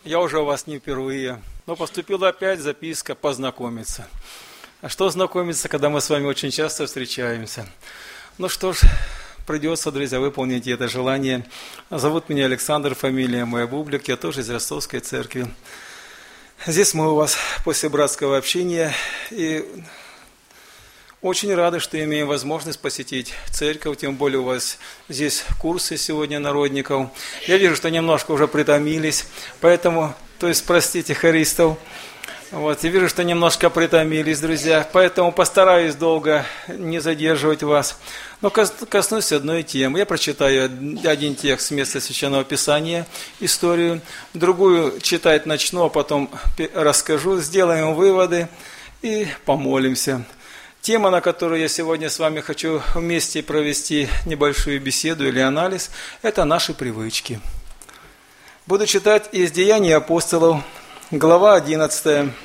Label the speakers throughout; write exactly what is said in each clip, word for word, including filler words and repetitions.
Speaker 1: Я уже у вас не впервые, но поступила опять записка познакомиться. А что знакомиться, когда мы с вами очень часто встречаемся? Ну что ж, придется, друзья, выполнить это желание. Зовут меня Александр, фамилия моя Бублик, я тоже из Ростовской церкви. Здесь мы у вас после братского общения и очень рады, что имеем возможность посетить церковь, тем более у вас здесь курсы сегодня народников. Я вижу, что немножко уже притомились, поэтому, то есть, простите, хористов, вот, я вижу, что немножко притомились, друзья, поэтому постараюсь долго не задерживать вас. Но коснусь одной темы. Я прочитаю один текст с места Священного Писания, историю, другую читать начну, а потом расскажу, сделаем выводы и помолимся. Тема, на которую я сегодня с вами хочу вместе провести небольшую беседу или анализ, это наши привычки. Буду читать из Деяний апостолов, глава одиннадцатая,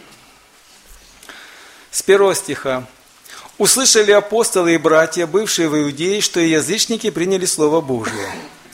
Speaker 1: с первого стиха. «Услышали апостолы и братья, бывшие в Иудее, что и язычники приняли Слово Божие.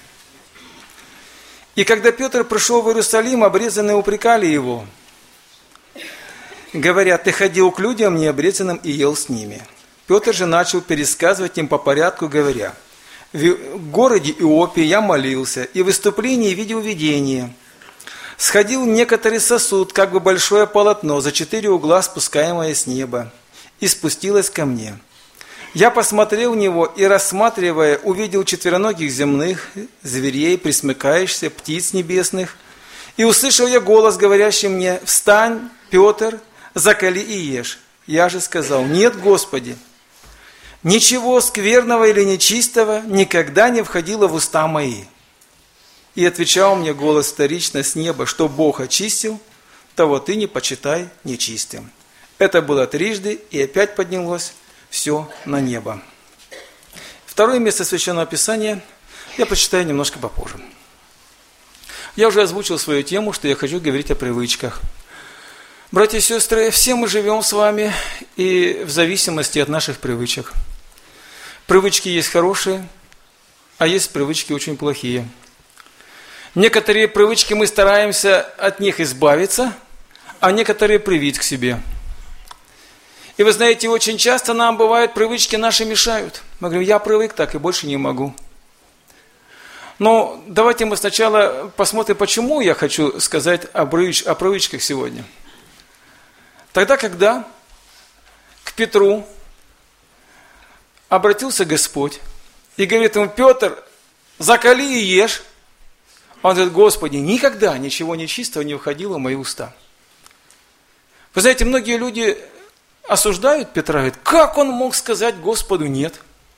Speaker 1: И когда Петр пришел в Иерусалим, обрезанные упрекали его, говорят: ты ходил к людям необрезанным и ел с ними. Петр же начал пересказывать им по порядку, говоря: в городе Иопе я молился, и в выступлении видел видение. Сходил некоторый сосуд, как бы большое полотно, за четыре угла спускаемое с неба, и спустилось ко мне. Я посмотрел в него и, рассматривая, увидел четвероногих земных, зверей, пресмыкающихся, птиц небесных. И услышал я голос, говорящий мне: встань, Петр, закали и ешь. Я же сказал: нет, Господи, ничего скверного или нечистого никогда не входило в уста мои. И отвечал мне голос вторично с неба: что Бог очистил, того ты не почитай нечистым. Это было трижды, и опять поднялось все на небо. Второе место Священного Писания я прочитаю немножко попозже. Я уже озвучил свою тему, что я хочу говорить о привычках. Братья и сестры, все мы живем с вами и в зависимости от наших привычек. Привычки есть хорошие, а есть привычки очень плохие. Некоторые привычки мы стараемся от них избавиться, а некоторые привить к себе. И вы знаете, очень часто нам бывает, привычки наши мешают. Мы говорим: я привык так и больше не могу. Но давайте мы сначала посмотрим, почему я хочу сказать о привычках сегодня. Тогда, когда к Петру обратился Господь и говорит ему: Петр, закали и ешь. Он говорит: Господи, никогда ничего нечистого не входило в мои уста. Вы знаете, многие люди осуждают Петра, говорят: как он мог сказать Господу нет?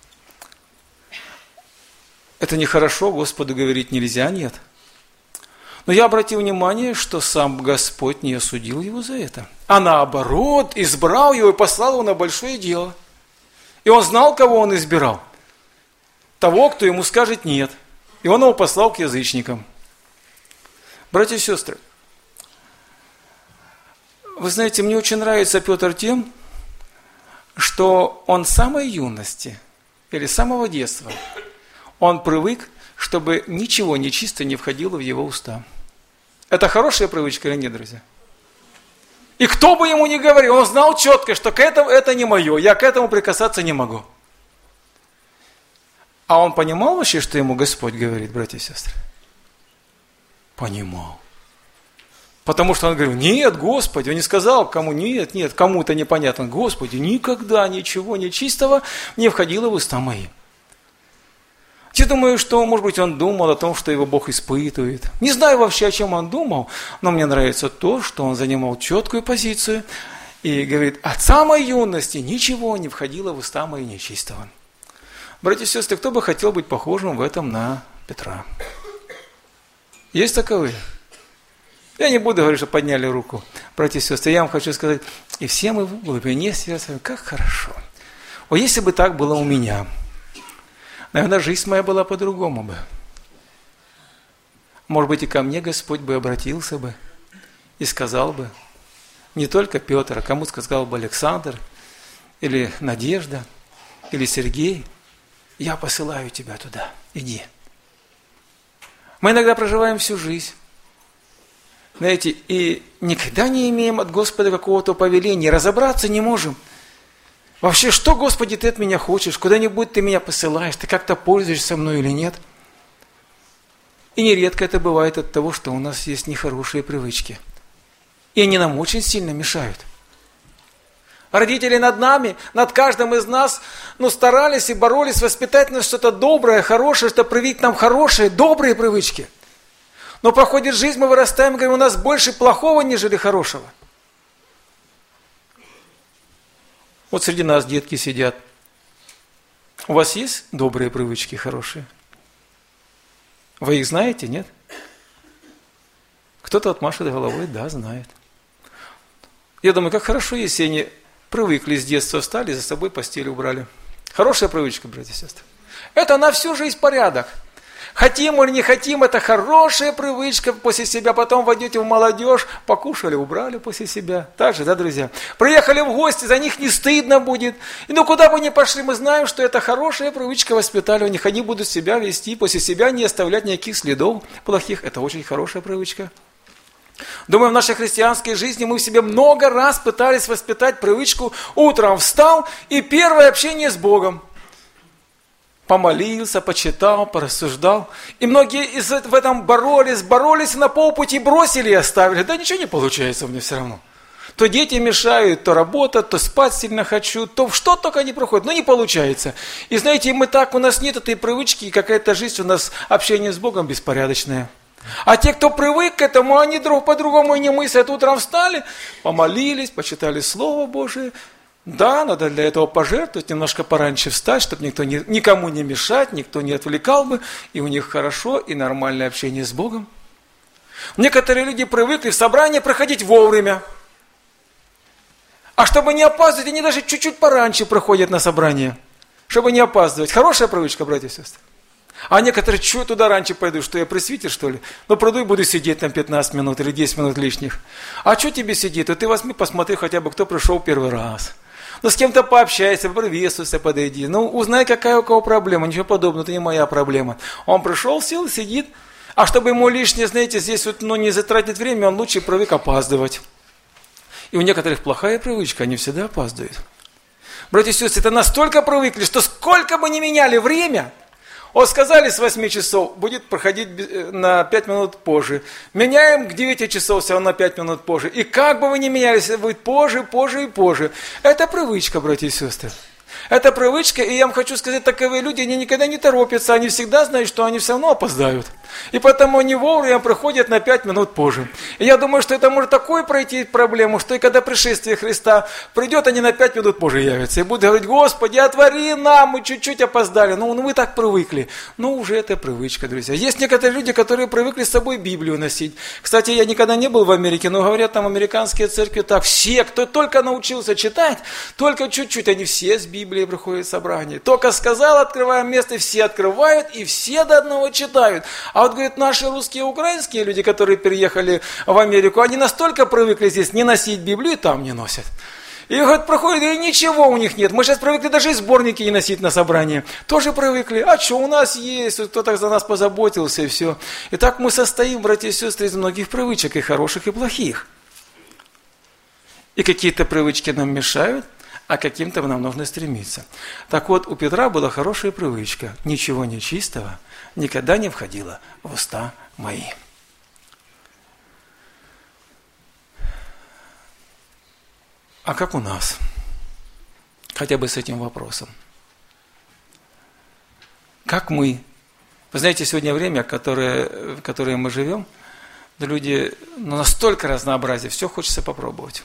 Speaker 1: Это нехорошо, Господу говорить нельзя нет. Но я обратил внимание, что сам Господь не осудил его за это, а наоборот, избрал его и послал его на большое дело. И он знал, кого он избирал. Того, кто ему скажет нет. И он его послал к язычникам. Братья и сестры, вы знаете, мне очень нравится Петр тем, что он с самой юности или с самого детства, он привык, чтобы ничего нечисто не входило в его уста. Это хорошая привычка или нет, друзья? И кто бы ему ни говорил, он знал четко, что к этому это не мое, я к этому прикасаться не могу. А он понимал вообще, что ему Господь говорит, братья и сестры? Понимал. Потому что он говорил: нет, Господи, он не сказал кому нет, нет, кому-то непонятно. Господи, никогда ничего нечистого не входило в уста мои. Я думаю, что, может быть, он думал о том, что его Бог испытывает. Не знаю вообще, о чем он думал, но мне нравится то, что он занимал четкую позицию и говорит: от самой юности ничего не входило в уста мои нечистого. Братья и сестры, кто бы хотел быть похожим в этом на Петра? Есть таковые? Я не буду говорить, что подняли руку. Братья и сестры, я вам хочу сказать, и все мы в глубине сердца, как хорошо. О, если бы так было у меня, наверное, жизнь моя была по-другому бы. Может быть, и ко мне Господь бы обратился бы и сказал бы, не только Петр, а кому сказал бы Александр, или Надежда, или Сергей: я посылаю тебя туда, иди. Мы иногда проживаем всю жизнь. Знаете, и никогда не имеем от Господа какого-то повеления, разобраться не можем. Вообще, что, Господи, Ты от меня хочешь? Куда-нибудь Ты меня посылаешь? Ты как-то пользуешься мной или нет? И нередко это бывает от того, что у нас есть нехорошие привычки. И они нам очень сильно мешают. Родители над нами, над каждым из нас, ну, старались и боролись воспитать нас что-то доброе, хорошее, что привить нам хорошие, добрые привычки. Но проходит жизнь, мы вырастаем и говорим, у нас больше плохого, нежели хорошего. Вот среди нас детки сидят. У вас есть добрые привычки, хорошие? Вы их знаете, нет? Кто-то отмашет головой, да, знает. Я думаю, как хорошо, если они привыкли с детства, встали, за собой постель убрали. Хорошая привычка, братья и сестры. Это на всю жизнь порядок. Хотим или не хотим, это хорошая привычка после себя. Потом войдете в молодежь, покушали, убрали после себя. Так же, да, друзья? Приехали в гости, за них не стыдно будет. И ну куда бы ни пошли, мы знаем, что это хорошая привычка, воспитали у них. Они будут себя вести, после себя не оставлять никаких следов плохих. Это очень хорошая привычка. Думаю, в нашей христианской жизни мы в себе много раз пытались воспитать привычку. Утром встал и первое общение с Богом. Помолился, почитал, порассуждал. И многие из в этом боролись, боролись, на полпути бросили и оставили. Да ничего не получается у меня все равно. То дети мешают, то работа, то спать сильно хочу, то что только не проходит, но не получается. И знаете, мы так, у нас нет этой привычки, и какая-то жизнь у нас, общение с Богом беспорядочное. А те, кто привык к этому, они друг по-другому и не мыслят. Утром встали, помолились, почитали Слово Божие. Да, надо для этого пожертвовать, немножко пораньше встать, чтобы никто не, никому не мешать, никто не отвлекал бы, и у них хорошо и нормальное общение с Богом. Некоторые люди привыкли в собрание проходить вовремя. А чтобы не опаздывать, они даже чуть-чуть пораньше проходят на собрание, чтобы не опаздывать. Хорошая привычка, братья и сестры. А некоторые, что я туда раньше пойду, что я пресвитер, что ли? Ну, приду и буду сидеть там пятнадцать минут или десять минут лишних. А что тебе сидит? Вот ты возьми, посмотри хотя бы, кто пришел первый раз. Ну, с кем-то пообщайся, приветствуйся, подойди. Ну, узнай, какая у кого проблема. Ничего подобного, это не моя проблема. Он пришел, сел, сидит. А чтобы ему лишнее, знаете, здесь вот, ну, не затратить время, он лучше привык опаздывать. И у некоторых плохая привычка, они всегда опаздывают. Братья и сестры, это настолько привыкли, что сколько бы ни меняли время, вот сказали с восьми часов, будет проходить на пять минут позже. Меняем к девяти часов, все равно на пять минут позже. И как бы вы ни менялись, будет позже, позже и позже. Это привычка, братья и сестры. Это привычка, и я вам хочу сказать, таковые люди, они никогда не торопятся, они всегда знают, что они все равно опоздают. И потому они вовремя приходят на пять минут позже. И я думаю, что это может такое пройти проблему, что и когда пришествие Христа придет, они на пять минут позже явятся. И будут говорить, Господи, отвори нам, мы чуть-чуть опоздали. Ну, мы так привыкли. Ну, уже это привычка, друзья. Есть некоторые люди, которые привыкли с собой Библию носить. Кстати, я никогда не был в Америке, но говорят, там американские церкви так, все, кто только научился читать, только чуть-чуть, они все с Библией приходят в собрание. Только сказал, открываем место, все открывают, и все до одного читают. А вот, говорит, наши русские и украинские люди, которые переехали в Америку, они настолько привыкли здесь не носить Библию, и там не носят. И, говорит, проходит, и ничего у них нет. Мы сейчас привыкли даже и сборники не носить на собрание. Тоже привыкли. А что у нас есть? Кто-то за нас позаботился, и все. И так мы состоим, братья и сестры, из многих привычек, и хороших, и плохих. И какие-то привычки нам мешают, а каким-то нам нужно стремиться. Так вот, у Петра была хорошая привычка. Ничего нечистого никогда не входило в уста мои. А как у нас? Хотя бы с этим вопросом. Как мы? Вы знаете, сегодня время, которое, в которое мы живем, да люди, ну, настолько разнообразие, все хочется попробовать.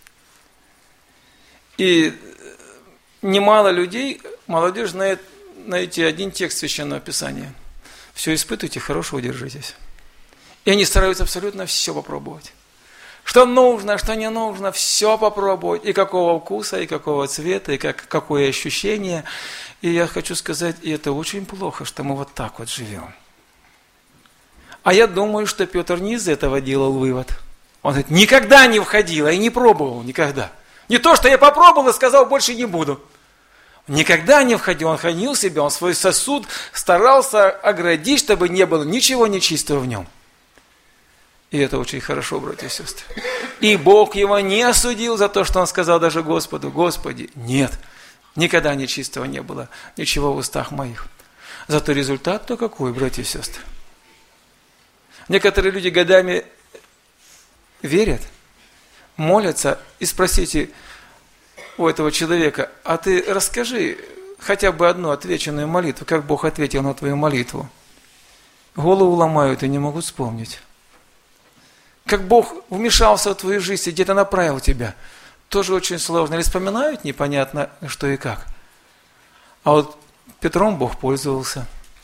Speaker 1: И немало людей, молодежь знает, знаете, один текст Священного Писания. Все испытывайте, хорошего держитесь. И они стараются абсолютно все попробовать. Что нужно, что не нужно, все попробовать. И какого вкуса, и какого цвета, и как, какое ощущение. И я хочу сказать, и это очень плохо, что мы вот так вот живем. А я думаю, что Петр не из этого делал вывод. Он говорит, никогда не входил, и не пробовал, никогда. Не то, что я попробовал и сказал, больше не буду. Никогда не входил, он хранил себя, он свой сосуд старался оградить, чтобы не было ничего нечистого в нем. И это очень хорошо, братья и сестры. И Бог его не осудил за то, что он сказал даже Господу: Господи, нет, никогда нечистого не было, ничего в устах моих. Зато результат-то какой, братья и сестры? Некоторые люди годами верят, молятся, и спросите у этого человека: а ты расскажи хотя бы одну отвеченную молитву, как Бог ответил на твою молитву. Голову ломают и не могут вспомнить. Как Бог вмешался в твою жизнь и где-то направил тебя, тоже очень сложно. Или вспоминают непонятно что и как. А вот Петром Бог пользовался.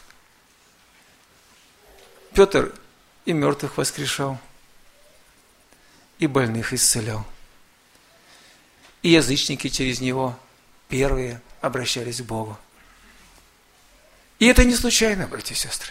Speaker 1: Петр и мертвых воскрешал, и больных исцелял. И язычники через него первые обращались к Богу. И это не случайно, братья и сестры.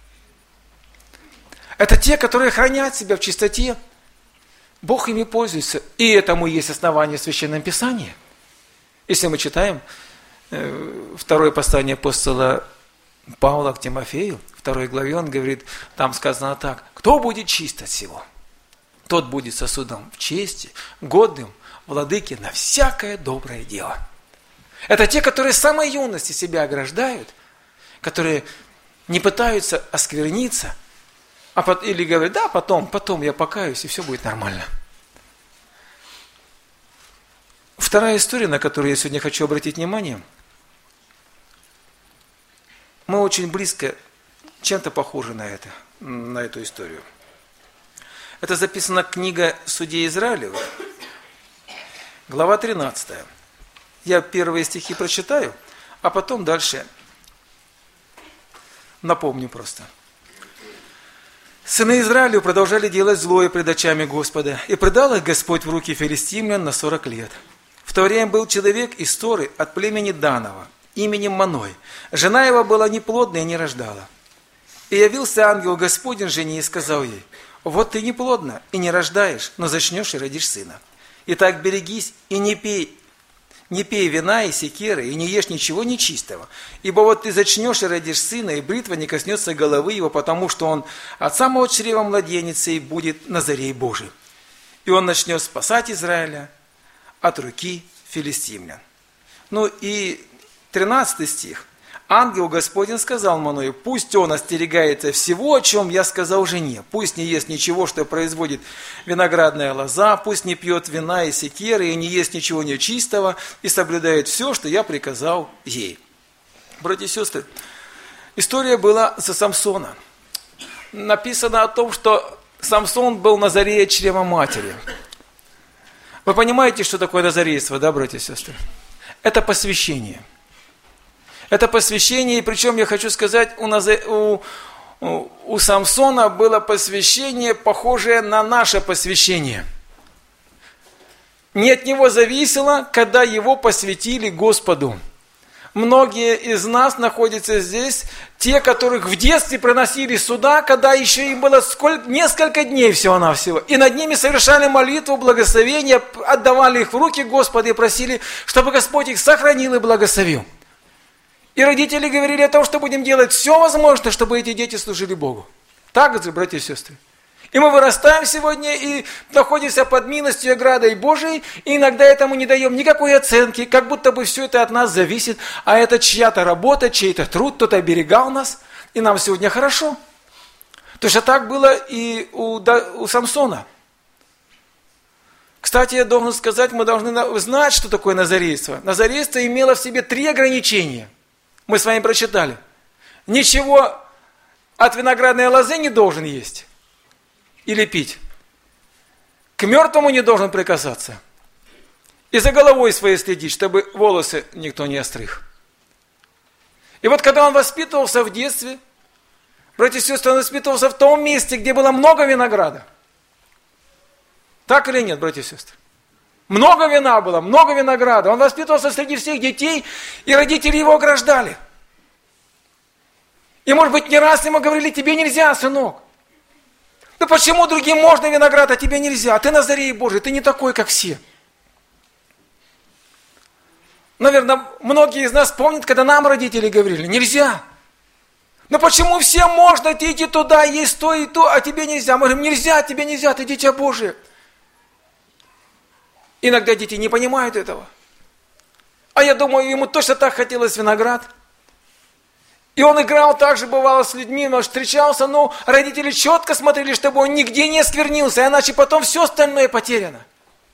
Speaker 1: Это те, которые хранят себя в чистоте. Бог ими пользуется. И этому есть основание в Священном Писании. Если мы читаем э, второе послание апостола Павла к Тимофею, второй главе, он говорит, там сказано так: кто будет чист от всего, тот будет сосудом в чести, годным владыке на всякое доброе дело. Это те, которые с самой юности себя ограждают, которые не пытаются оскверниться, а под, или говорят: да, потом, потом я покаюсь, и все будет нормально. Вторая история, на которую я сегодня хочу обратить внимание, мы очень близко, чем-то похожи на это, на эту историю. Это записана книга Судей Израилевых, глава тринадцатая. Я первые стихи прочитаю, а потом дальше напомню просто. Сыны Израиля продолжали делать злое пред очами Господа, и предал их Господь в руки филистимлян на сорок лет. В то время был человек из Торы от племени Данова, именем Маной. Жена его была неплодная и не рождала. И явился ангел Господень жене и сказал ей: вот ты неплодна и не рождаешь, но зачнешь и родишь сына. Итак, берегись и не пей, не пей вина и секеры, и не ешь ничего нечистого. Ибо вот ты зачнешь и родишь сына, и бритва не коснется головы его, потому что он от самого чрева младенец и будет Назарей Божий. И он начнет спасать Израиля от руки филистимлян. Ну и тринадцатый стих. Ангел Господень сказал Маною: пусть он остерегается всего, о чем я сказал жене. Пусть не ест ничего, что производит виноградная лоза, пусть не пьет вина и секеры, и не ест ничего нечистого, и соблюдает все, что я приказал ей. Братья и сестры, история была за Самсона. Написано о том, что Самсон был Назарея чрева матери. Вы понимаете, что такое назарейство, да, братья и сестры? Это посвящение. Это посвящение, и причем я хочу сказать, у, Наза... у, у, у Самсона было посвящение, похожее на наше посвящение. Не от него зависело, когда его посвятили Господу. Многие из нас находятся здесь, те, которых в детстве приносили сюда, когда еще им было сколько, несколько дней всего-навсего. И над ними совершали молитву, благословение, отдавали их в руки Господа и просили, чтобы Господь их сохранил и благословил. И родители говорили о том, что будем делать все возможное, чтобы эти дети служили Богу. Так же, братья и сестры. И мы вырастаем сегодня и находимся под милостью и оградой Божией, и иногда этому не даем никакой оценки, как будто бы все это от нас зависит, а это чья-то работа, чей-то труд, кто-то оберегал нас, и нам сегодня хорошо. Точно так было и у, у Самсона. Кстати, я должен сказать, мы должны знать, что такое назарейство. Назарейство имело в себе три ограничения. Мы с вами прочитали. Ничего от виноградной лозы не должен есть или пить. К мертвому не должен прикасаться. И за головой своей следить, чтобы волосы никто не остриг. И вот когда он воспитывался в детстве, братья и сестры, он воспитывался в том месте, где было много винограда. Так или нет, братья и сестры? Много вина было, много винограда. Он воспитывался среди всех детей, и родители его ограждали. И, может быть, не раз ему говорили: тебе нельзя, сынок. Ну почему другим можно виноград, а тебе нельзя? Ты Назарей Божий, ты не такой, как все. Наверное, многие из нас помнят, когда нам родители говорили: нельзя. Но почему всем можно идти туда, есть то и то, а тебе нельзя? Мы говорим, нельзя, тебе нельзя, ты дитя Божие. Иногда дети не понимают этого. А я думаю, ему точно так хотелось виноград. И он играл так же, бывало, с людьми, но встречался, но родители четко смотрели, чтобы он нигде не осквернился, иначе потом все остальное потеряно.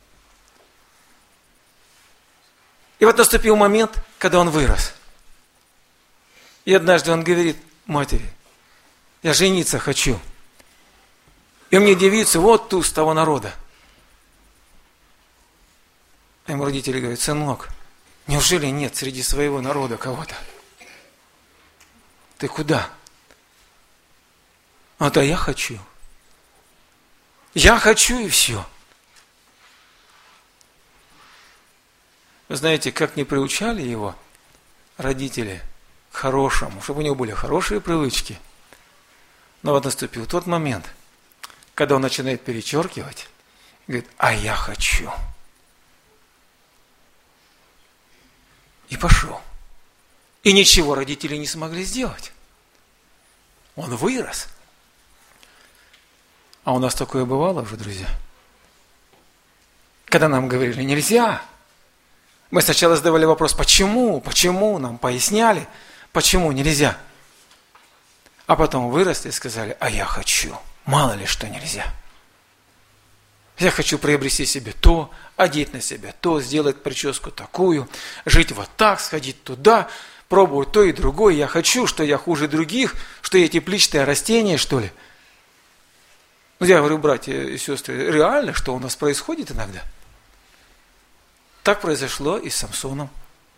Speaker 1: И вот наступил момент, когда он вырос. И однажды он говорит матери, я жениться хочу. И мне девицу вот ту с того народа. А ему родители говорят, сынок, неужели нет среди своего народа кого-то? Ты куда? А да я хочу. Я хочу и все. Вы знаете, как не приучали его родители к хорошему, чтобы у него были хорошие привычки. Но вот наступил тот момент, когда он начинает перечеркивать, и говорит, а я хочу. И пошел. И ничего родители не смогли сделать. Он вырос. А у нас такое бывало уже, друзья. Когда нам говорили, нельзя. Мы сначала задавали вопрос, почему, почему, нам поясняли, почему нельзя. А потом выросли и сказали, а я хочу. Мало ли что нельзя. Я хочу приобрести себе то, одеть на себя то, сделать прическу такую, жить вот так, сходить туда, пробовать то и другое. Я хочу, что я хуже других, что я тепличное растение, что ли. Ну, я говорю, братья и сестры, реально, что у нас происходит иногда? Так произошло и с Самсоном.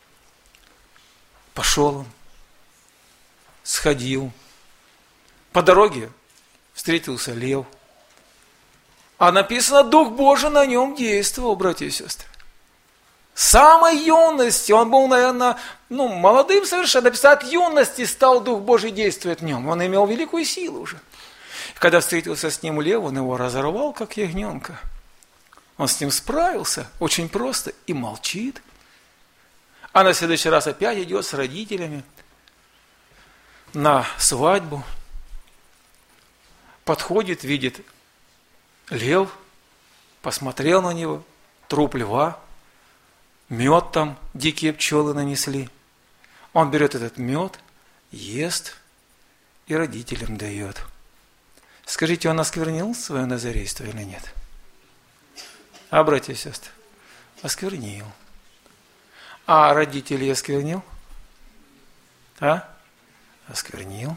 Speaker 1: Пошел он, сходил. По дороге встретился лев. А написано, Дух Божий на нем действовал, братья и сестры. С самой юности, он был, наверное, ну, молодым совершенно, написано, от юности стал Дух Божий действовать в нем. Он имел великую силу уже. Когда встретился с ним лев, он его разорвал, как ягненка. Он с ним справился очень просто и молчит. А на следующий раз опять идет с родителями на свадьбу. Подходит, видит лев, посмотрел на него, труп льва, мед там дикие пчелы нанесли. Он берет этот мед, ест и родителям дает. Скажите, он осквернил свое назарейство или нет? А, братья и сестры, осквернил. А родителей осквернил? А? Осквернил.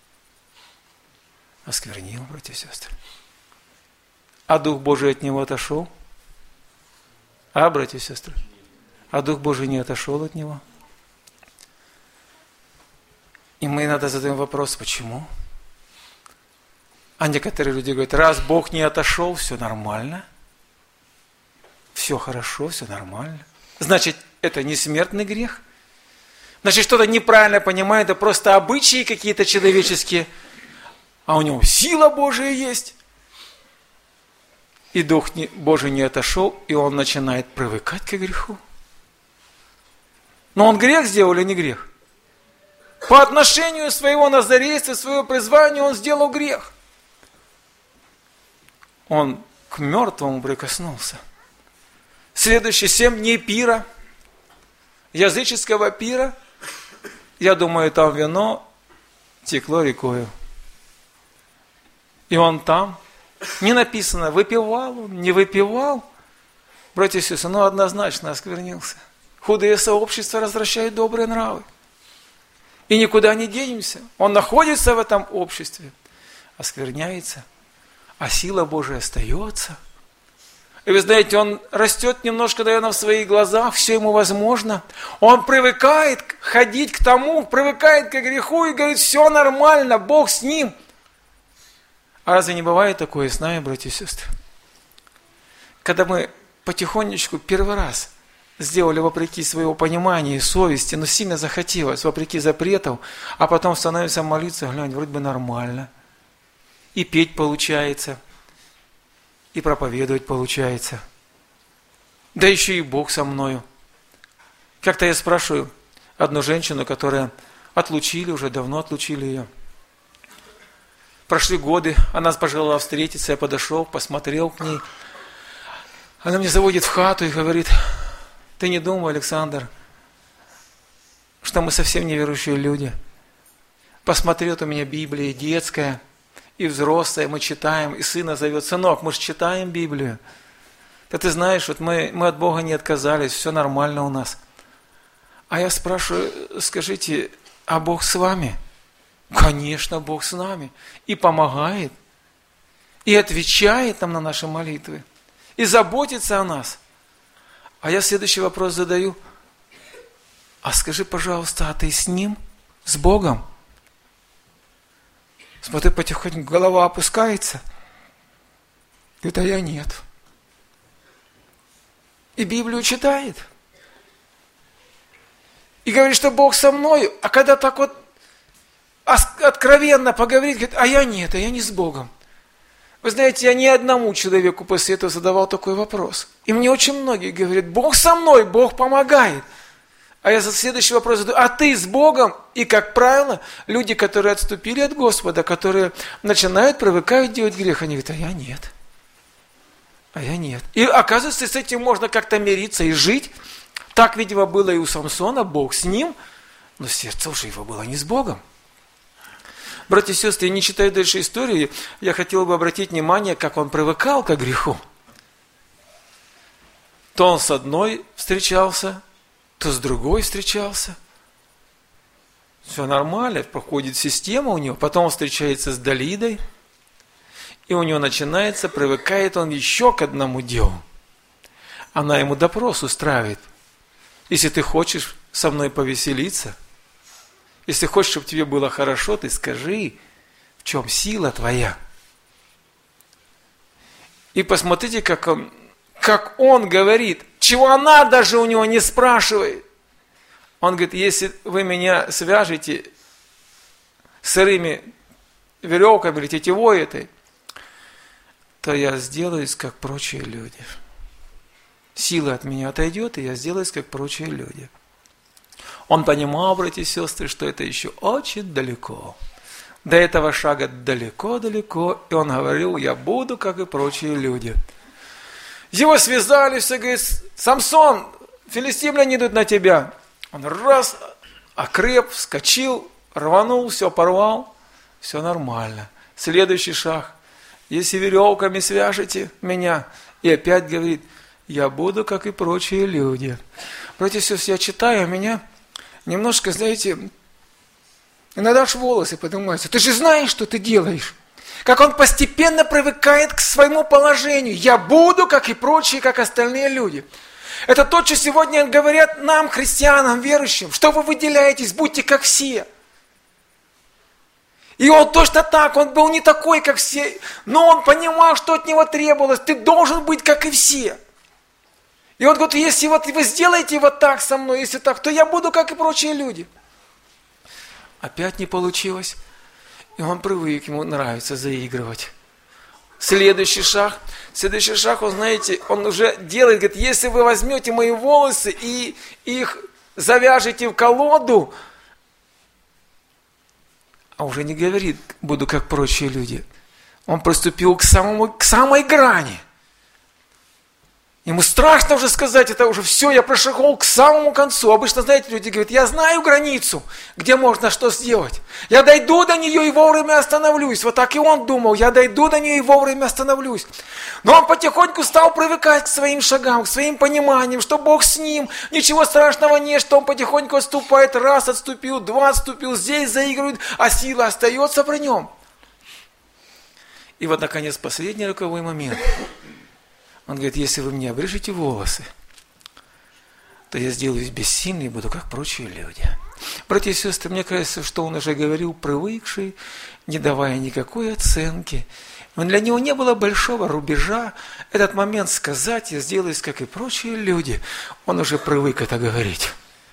Speaker 1: Осквернил, братья и сестры. А Дух Божий от него отошел? А, братья и сестры? А Дух Божий не отошел от него? И мы иногда задаем вопрос, почему? А некоторые люди говорят, раз Бог не отошел, все нормально. Все хорошо, все нормально. Значит, это не смертный грех. Значит, что-то неправильно понимает, это просто обычаи какие-то человеческие. А у него сила Божия есть. И Дух Божий не отошел, и он начинает привыкать к греху. Но он грех сделал или не грех? По отношению своего назарейства, своего призвания он сделал грех. Он к мертвому прикоснулся. Следующие семь дней пира, языческого пира, я думаю, там вино текло рекою. И он там, не написано, выпивал он, не выпивал. Братья и сестры, ну однозначно осквернился. Худые сообщества развращают добрые нравы. И никуда не денемся. Он находится в этом обществе, оскверняется, а сила Божия остается. И вы знаете, он растет немножко, наверное, в своих глазах, все ему возможно. Он привыкает ходить к тому, привыкает к греху и говорит, все нормально, Бог с ним. А разве не бывает такое с нами, братья и сестры? Когда мы потихонечку первый раз сделали вопреки своего понимания и совести, но сильно захотелось, вопреки запретов, а потом становимся молиться, глянь, вроде бы нормально. И петь получается, и проповедовать получается. Да еще и Бог со мною. Как-то я спрашиваю одну женщину, которая отлучили, уже давно отлучили ее. Прошли годы, она пожелала встретиться, я подошел, посмотрел к ней. Она меня заводит в хату и говорит: ты не думай, Александр, что мы совсем неверующие люди. Посмотри, вот у меня Библия детская и взрослая, мы читаем, и сына зовет: сынок, мы же читаем Библию. Да ты знаешь, вот мы, мы от Бога не отказались, все нормально у нас. А я спрашиваю: скажите, а Бог с вами? Конечно, Бог с нами. И помогает, и отвечает нам на наши молитвы, и заботится о нас. А я следующий вопрос задаю: а скажи, пожалуйста, а ты с Ним, с Богом? Смотри, потихоньку голова опускается. Говорит: а я нет. И Библию читает. И говорит, что Бог со мной. А когда так вот откровенно поговорит, говорит: а я нет, а я не с Богом. Вы знаете, я ни одному человеку после этого задавал такой вопрос. И мне очень многие говорят: Бог со мной, Бог помогает. А я за следующий вопрос задаю: а ты с Богом? И, как правило, люди, которые отступили от Господа, которые начинают, привыкают делать грех, они говорят: а я нет. А я нет. И оказывается, с этим можно как-то мириться и жить. Так, видимо, было и у Самсона, Бог с ним, но сердце уже его было не с Богом. Братья и сестры, не читая дальше истории, я хотел бы обратить внимание, как он привыкал к греху. То он с одной встречался, то с другой встречался. Все нормально, проходит система у него. Потом он встречается с Далидой, и у него начинается, привыкает он еще к одному делу. Она ему допрос устраивает. Если ты хочешь со мной повеселиться, если хочешь, чтобы тебе было хорошо, ты скажи, в чем сила твоя. И посмотрите, как он, как он говорит, чего она даже у него не спрашивает. Он говорит: если вы меня свяжете сырыми веревками или тетивой этой, то я сделаюсь, как прочие люди. Сила от меня отойдет, и я сделаюсь, как прочие люди. Он понимал, братья и сестры, что это еще очень далеко. До этого шага далеко-далеко. И он говорил: я буду, как и прочие люди. Его связали, все говорит: Самсон, филистимляне идут на тебя. Он раз, окреп, вскочил, рванул, все порвал. Все нормально. Следующий шаг: если веревками свяжете меня. И опять говорит: я буду, как и прочие люди. Братья и сестры, я читаю, у меня немножко, знаете, иногда аж волосы поднимаются. Ты же знаешь, что ты делаешь. Как он постепенно привыкает к своему положению. Я буду, как и прочие, как остальные люди. Это то, что сегодня говорят нам, христианам, верующим. Что вы выделяетесь, будьте как все. И он точно так, он был не такой, как все. Но он понимал, что от него требовалось. Ты должен быть, как и все. И он говорит: если вот вы сделаете вот так со мной, если так, то я буду, как и прочие люди. Опять не получилось. И он привык, ему нравится заигрывать. Следующий шаг. Следующий шаг, он, знаете, он уже делает, говорит: если вы возьмете мои волосы и их завяжете в колоду, а уже не говорит: буду, как прочие люди. Он приступил к, самому, к самой грани. Ему страшно уже сказать, это уже все, я прошагал к самому концу. Обычно, знаете, люди говорят: я знаю границу, где можно что сделать. Я дойду до нее и вовремя остановлюсь. Вот так и он думал: я дойду до нее и вовремя остановлюсь. Но он потихоньку стал привыкать к своим шагам, к своим пониманиям, что Бог с ним, ничего страшного нет, что он потихоньку отступает. Раз отступил, два отступил, здесь заигрывает, а сила остается при нем. И вот, наконец, последний роковой момент. Он говорит: если вы мне обрежете волосы, то я сделаюсь бессильным и буду, как прочие люди. Братья и сестры, мне кажется, что он уже говорил привыкший, не давая никакой оценки. Но для него не было большого рубежа. Этот момент сказать: я сделаюсь, как и прочие люди. Он уже привык это говорить.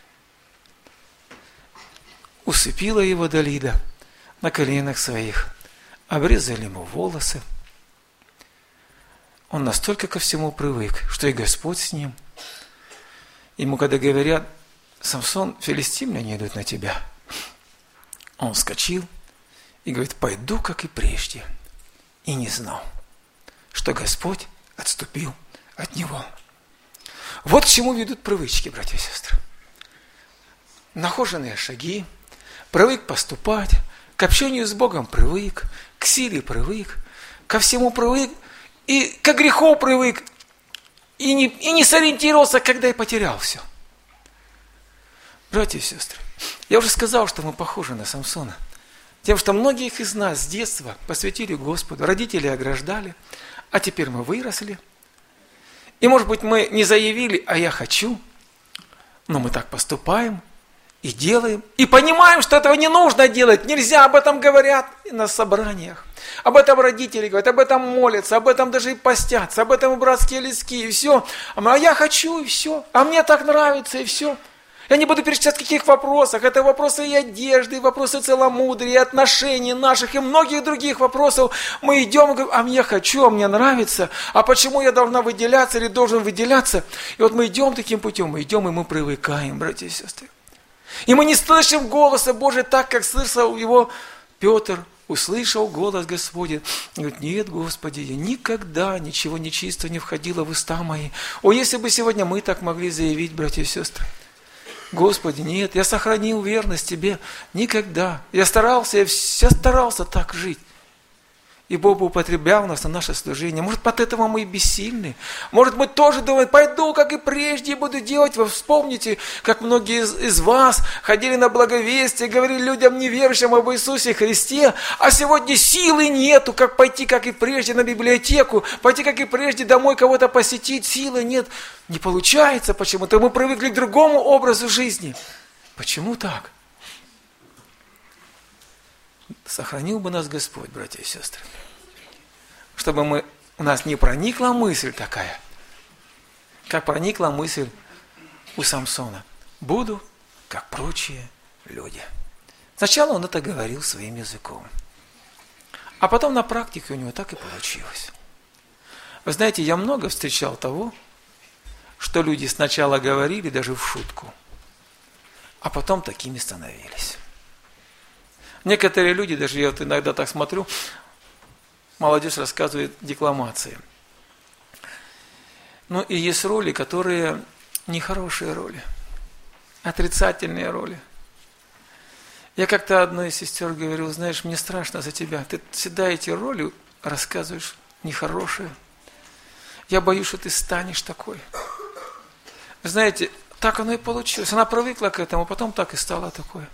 Speaker 1: Усыпила его Далида на коленях своих. Обрезали ему волосы. Он настолько ко всему привык, что и Господь с ним. Ему когда говорят: Самсон, филистимляне идут на тебя. Он вскочил И говорит, пойду, как и прежде. И не знал, что Господь отступил от него. Вот к чему ведут привычки, братья и сестры. Нахоженные шаги, привык поступать, к общению с Богом привык, к силе привык, ко всему привык, и к греху привык, и не, и не сориентировался, когда и потерял все. Братья и сестры, я уже сказал, что мы похожи на Самсона. Тем, что многих из нас с детства посвятили Господу, родители ограждали, а теперь мы выросли. И, может быть, мы не заявили, а я хочу, но мы так поступаем и делаем, и понимаем, что этого не нужно делать, нельзя, об этом говорят на собраниях, об этом родители говорят, об этом молятся, об этом даже и постятся, об этом и братские листки, и все. А я хочу, и все, а мне так нравится, и все. Я не буду перечислять, в каких вопросах. Это вопросы и одежды, и вопросы целомудрия, и отношений наших, и многих других вопросов. Мы идем и говорим, а мне хочу, а мне нравится. А почему я должна выделяться или должен выделяться? И вот мы идем таким путем, мы идем, и мы привыкаем, братья и сестры. И мы не слышим голоса Божия так, как слышал его Петр. Услышал голос Господень. И говорит, нет, Господи, я никогда ничего нечистого не входило в уста мои. О, если бы сегодня мы так могли заявить, братья и сестры. Господи, нет, я сохранил верность Тебе никогда. Я старался, я все старался так жить. И Бог употреблял нас на наше служение. Может, от этого мы и бессильны. Может, мы тоже думаем, пойду, как и прежде, и буду делать. Вы вспомните, как многие из, из вас ходили на благовестие, говорили людям неверующим об Иисусе Христе, а сегодня силы нету, как пойти, как и прежде, на библиотеку, пойти, как и прежде, домой кого-то посетить, силы нет. Не получается почему-то. Мы привыкли к другому образу жизни. Почему так? Сохранил бы нас Господь, братья и сестры, чтобы мы, у нас не проникла мысль такая, как проникла мысль у Самсона. Буду, как прочие люди. Сначала он это говорил своим языком, а потом на практике у него так и получилось. Вы знаете, я много встречал того, что люди сначала говорили даже в шутку, а потом такими становились. Некоторые люди, даже я вот иногда так смотрю, молодежь рассказывает декламации. Ну и есть роли, которые нехорошие роли, отрицательные роли. Я как-то одной из сестер говорил, знаешь, мне страшно за тебя, ты всегда эти роли рассказываешь нехорошие. Я боюсь, что ты станешь такой. Вы знаете, так оно и получилось. Она привыкла к этому, потом так и стала такой.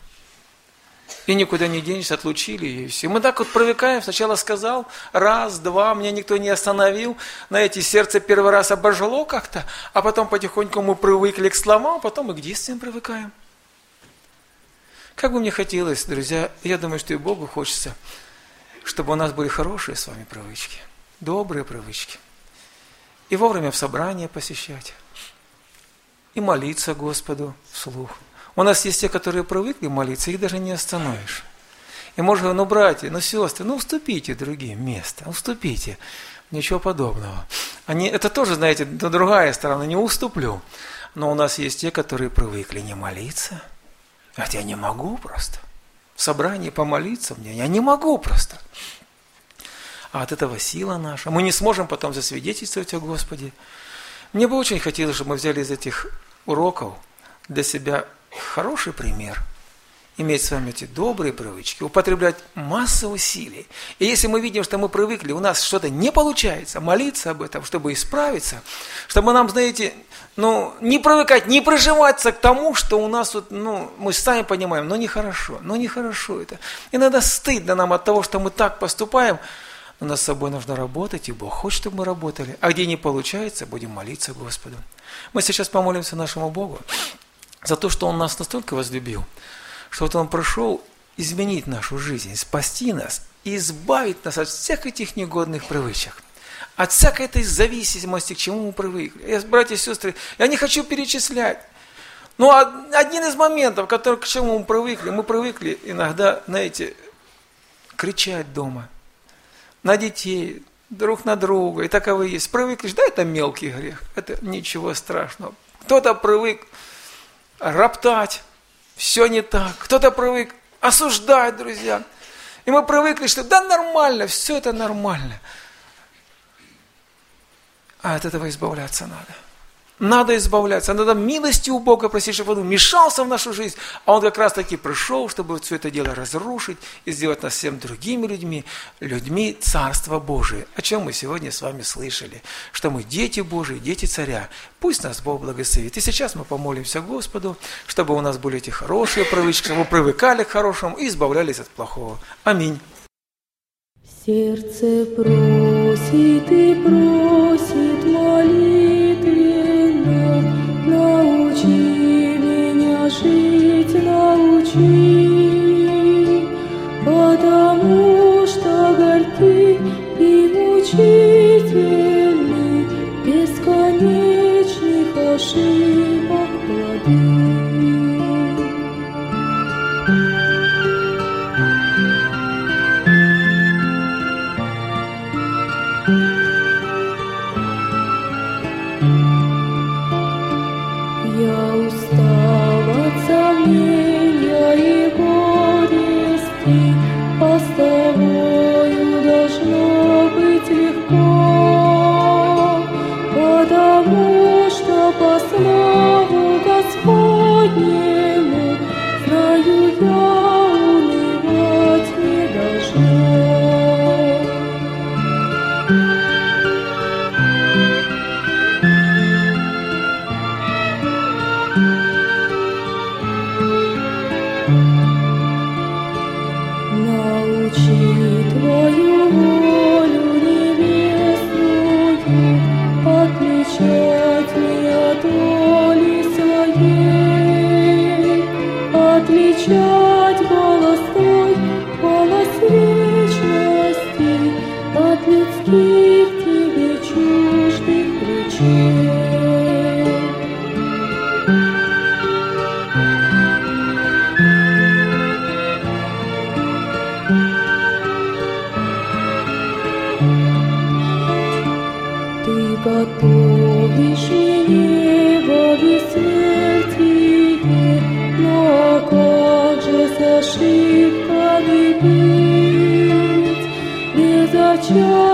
Speaker 1: И никуда не денешься, отлучили ее, и все. Мы так вот привыкаем, сначала сказал, раз, два, меня никто не остановил, знаете, сердце первый раз обожгло как-то, а потом потихоньку мы привыкли к словам, а потом и к действиям привыкаем. Как бы мне хотелось, друзья, я думаю, что и Богу хочется, чтобы у нас были хорошие с вами привычки, добрые привычки. И вовремя в собрание посещать, и молиться Господу вслух. У нас есть те, которые привыкли молиться, их даже не остановишь. И можно говорить, ну, братья, ну, сестры, ну, уступите другим место, уступите. Ничего подобного. Они, это тоже, знаете, другая сторона, не уступлю. Но у нас есть те, которые привыкли не молиться. А я не могу просто. В собрании помолиться мне, я не могу просто. А от этого сила наша. Мы не сможем потом засвидетельствовать о Господе. Мне бы очень хотелось, чтобы мы взяли из этих уроков для себя хороший пример, иметь с вами эти добрые привычки, употреблять массу усилий. И если мы видим, что мы привыкли, у нас что-то не получается, молиться об этом, чтобы исправиться, чтобы нам, знаете, ну, не привыкать, не прижиматься к тому, что у нас, вот, ну, мы сами понимаем, ну, нехорошо, ну, нехорошо это. Иногда стыдно нам от того, что мы так поступаем, но над собой нужно работать, и Бог хочет, чтобы мы работали. А где не получается, будем молиться Господу. Мы сейчас помолимся нашему Богу за то, что Он нас настолько возлюбил, что вот Он пришел изменить нашу жизнь, спасти нас и избавить нас от всех этих негодных привычек, от всякой этой зависимости, к чему мы привыкли. Я, братья и сестры, я не хочу перечислять, но один из моментов, который, к чему мы привыкли, мы привыкли иногда, знаете, кричать дома на детей, друг на друга, и таковы есть. Привыкли, да, это мелкий грех, это ничего страшного. Кто-то привык роптать, все не так. Кто-то привык осуждать, друзья. И мы привыкли, что да нормально, все это нормально. А от этого избавляться надо. Надо избавляться, надо милости у Бога просить, чтобы Он вмешался в нашу жизнь. А Он как раз таки пришел, чтобы все это дело разрушить и сделать нас всем другими людьми, людьми Царства Божие. О чем мы сегодня с вами слышали, что мы дети Божии, дети Царя. Пусть нас Бог благословит. И сейчас мы помолимся Господу, чтобы у нас были эти хорошие привычки, чтобы мы привыкали к хорошему и избавлялись от плохого. Аминь.
Speaker 2: Сердце просит и просит молитвенно, научи меня жить, научи, потому что горький и мучительный, бесконечных ошибок плоды. Я устал от сомнения и горести, а с тобою должно быть легко, потому что по слову Господнему знаю я, унывать не должно. Научи Твою волю небесную отличать не от воли своей, отличать голос Твой, голос вечности от людских Тебе чуждых речей. Ты готовишь мне во бессмертие, но как же с ошибками быть, без очага?